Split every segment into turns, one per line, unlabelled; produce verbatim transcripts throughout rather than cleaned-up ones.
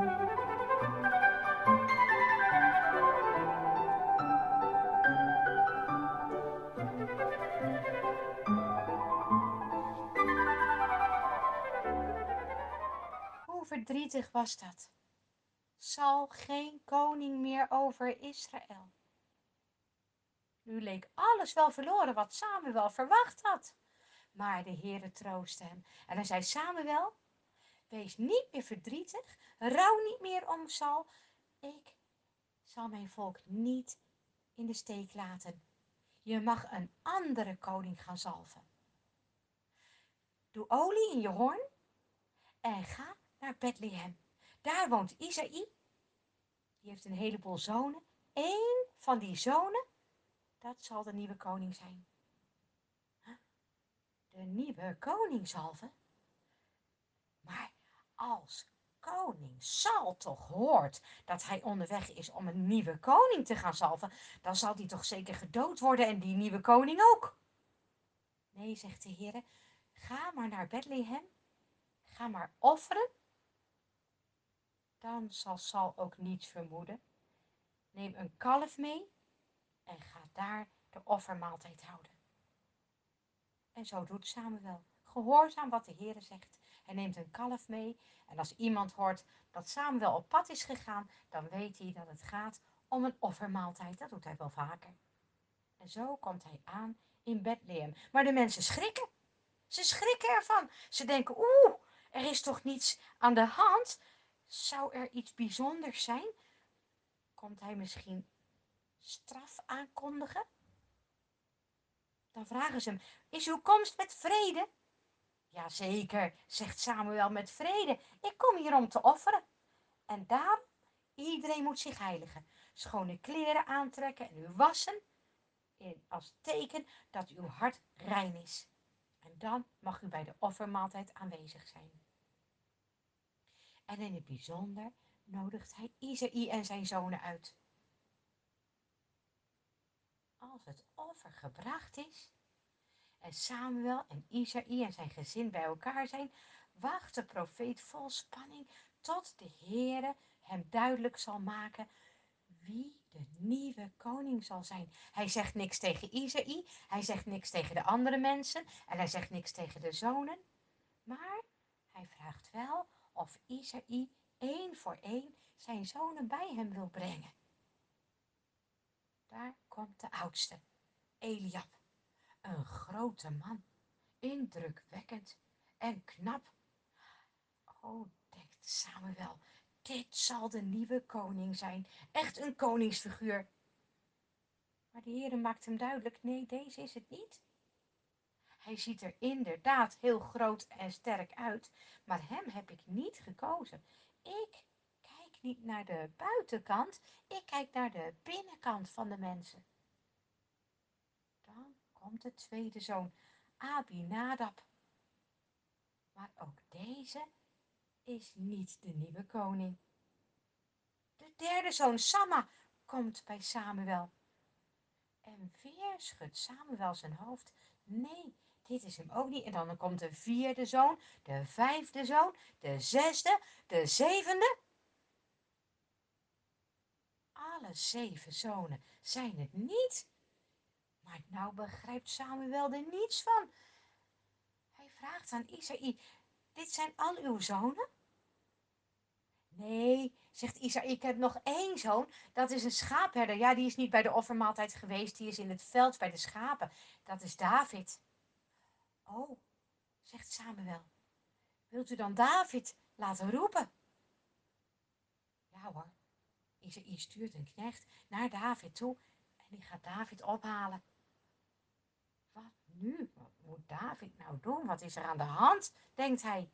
Hoe verdrietig was dat? Zal geen koning meer over Israël. Nu leek alles wel verloren wat Samuel verwacht had. Maar de Heere troostte hem en hij zei: Samuel, wees niet meer verdrietig, rouw niet meer om Saul. Ik zal mijn volk niet in de steek laten. Je mag een andere koning gaan zalven. Doe olie in je hoorn en ga naar Bethlehem. Daar woont Isaïe. Die heeft een heleboel zonen. Eén van die zonen, dat zal de nieuwe koning zijn. De nieuwe koning zalven? Maar als koning Saul toch hoort dat hij onderweg is om een nieuwe koning te gaan zalven, dan zal die toch zeker gedood worden en die nieuwe koning ook. Nee, zegt de Heer, ga maar naar Bethlehem, ga maar offeren. Dan zal Saul ook niets vermoeden. Neem een kalf mee en ga daar de offermaaltijd houden. En zo doet Samuel, gehoorzaam wat de Heer zegt. Hij neemt een kalf mee en als iemand hoort dat Samuel op pad is gegaan, dan weet hij dat het gaat om een offermaaltijd. Dat doet hij wel vaker. En zo komt hij aan in Bethlehem. Maar de mensen schrikken. Ze schrikken ervan. Ze denken, oeh, er is toch niets aan de hand? Zou er iets bijzonders zijn? Komt hij misschien straf aankondigen? Dan vragen ze hem, is uw komst met vrede? Jazeker, zegt Samuel, met vrede. Ik kom hier om te offeren. En daarom, iedereen moet zich heiligen. Schone kleren aantrekken en u wassen. In, als teken dat uw hart rein is. En dan mag u bij de offermaaltijd aanwezig zijn. En in het bijzonder nodigt hij Isaïe en zijn zonen uit. Als het offer gebracht is en Samuel en Isaïe en zijn gezin bij elkaar zijn, wacht de profeet vol spanning tot de Heere hem duidelijk zal maken wie de nieuwe koning zal zijn. Hij zegt niks tegen Isaïe, hij zegt niks tegen de andere mensen en hij zegt niks tegen de zonen, maar hij vraagt wel of Isaïe één voor één zijn zonen bij hem wil brengen. Daar komt de oudste, Eliab, een grote man, indrukwekkend en knap. Oh, denkt Samuel, dit zal de nieuwe koning zijn, echt een koningsfiguur. Maar de Heere maakt hem duidelijk, nee, deze is het niet. Hij ziet er inderdaad heel groot en sterk uit, maar hem heb ik niet gekozen. Ik kijk niet naar de buitenkant, ik kijk naar de binnenkant van de mensen. Dan komt de tweede zoon, Abinadab. Maar ook deze is niet de nieuwe koning. De derde zoon, Samma, komt bij Samuel. En weer schudt Samuel zijn hoofd. Nee, dit is hem ook niet. En dan komt de vierde zoon, de vijfde zoon, de zesde, de zevende. Alle zeven zonen zijn het niet. Maar nou begrijpt Samuel er niets van. Hij vraagt aan Isaïe, dit zijn al uw zonen? Nee, zegt Isaïe, ik heb nog één zoon. Dat is een schaapherder. Ja, die is niet bij de offermaaltijd geweest. Die is in het veld bij de schapen. Dat is David. Oh, zegt Samuel, wilt u dan David laten roepen? Ja hoor, Isaïe stuurt een knecht naar David toe en die gaat David ophalen. Wat nu? Wat moet David nou doen? Wat is er aan de hand? Denkt hij.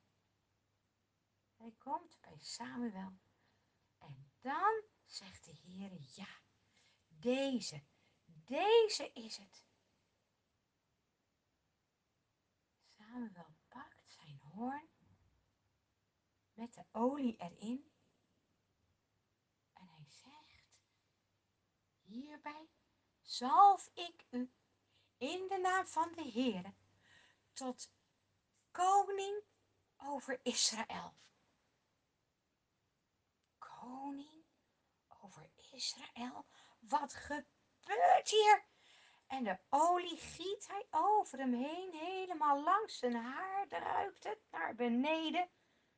Hij komt bij Samuel en dan zegt de Heere, ja, deze, deze is het. Samuel pakt zijn hoorn met de olie erin en hij zegt, hierbij zalf ik u in de naam van de Heere tot koning over Israël. over Israël. Wat gebeurt hier? En de olie giet hij over hem heen, helemaal langs zijn haar, druipt het naar beneden.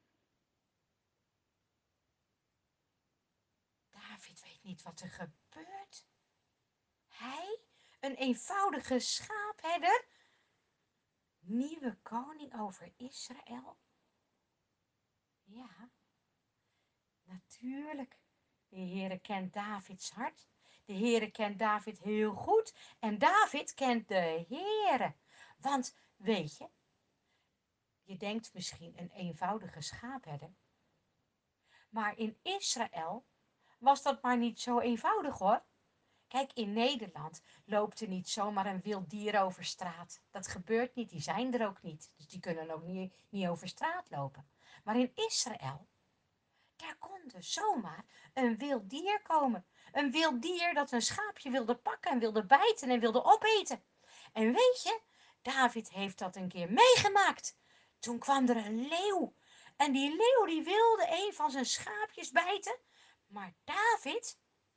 David weet niet wat er gebeurt. Hij, een eenvoudige schaapherder, nieuwe koning over Israël. Ja, natuurlijk. De Heere kent Davids hart. De Heere kent David heel goed. En David kent de Heere. Want, weet je, je denkt misschien een eenvoudige schaapherder. Maar in Israël was dat maar niet zo eenvoudig hoor. Kijk, in Nederland loopt er niet zomaar een wild dier over straat. Dat gebeurt niet, die zijn er ook niet. Dus die kunnen ook niet, niet over straat lopen. Maar in Israël, daar kon dus zomaar een wild dier komen. Een wild dier dat een schaapje wilde pakken en wilde bijten en wilde opeten. En weet je, David heeft dat een keer meegemaakt. Toen kwam er een leeuw. En die leeuw die wilde een van zijn schaapjes bijten. Maar David,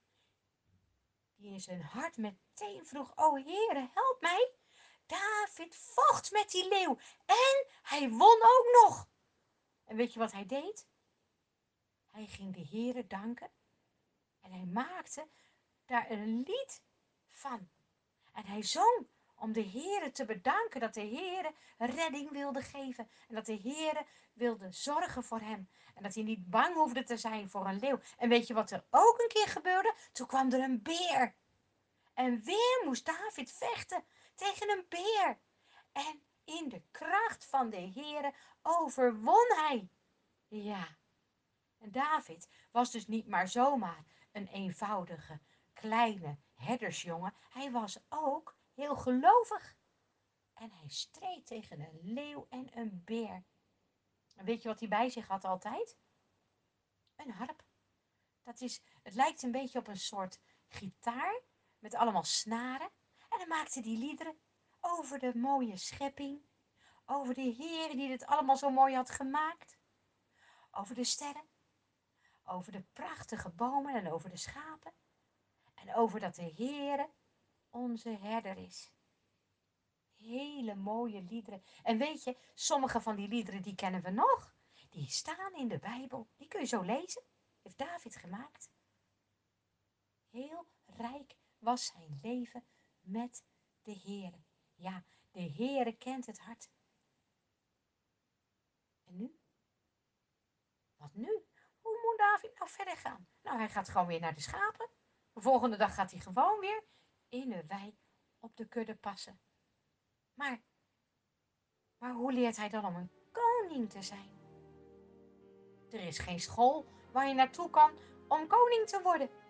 die in zijn hart meteen vroeg, o Heere, help mij. David vocht met die leeuw en hij won ook nog. En weet je wat hij deed? Hij ging de Heere danken en hij maakte daar een lied van. En hij zong om de Heere te bedanken dat de Heere redding wilde geven. En dat de Heere wilde zorgen voor hem. En dat hij niet bang hoefde te zijn voor een leeuw. En weet je wat er ook een keer gebeurde? Toen kwam er een beer. En weer moest David vechten tegen een beer. En in de kracht van de Heere overwon hij. Ja, en David was dus niet maar zomaar een eenvoudige, kleine herdersjongen. Hij was ook heel gelovig. En hij streed tegen een leeuw en een beer. En weet je wat hij bij zich had altijd? Een harp. Dat is, het lijkt een beetje op een soort gitaar met allemaal snaren. En dan maakte hij liederen over de mooie schepping, over de Heer die dit allemaal zo mooi had gemaakt, over de sterren, over de prachtige bomen en over de schapen en over dat de Heer onze herder is. Hele mooie liederen. En weet je, sommige van die liederen die kennen we nog. Die staan in de Bijbel. Die kun je zo lezen. Heeft David gemaakt. Heel rijk was zijn leven met de Heere. Ja, de Heere kent het hart. En nu? Wat nu? Hoe moet David nou verder gaan? Nou, hij gaat gewoon weer naar de schapen. De volgende dag gaat hij gewoon weer in de wei op de kudde passen. Maar, maar hoe leert hij dan om een koning te zijn? Er is geen school waar je naartoe kan om koning te worden.